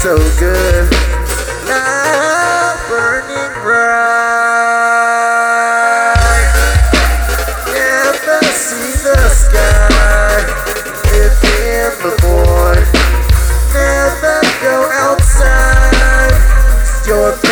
so good. Now burning bright. Never see the sky. Live in the void. Never go outside. It's your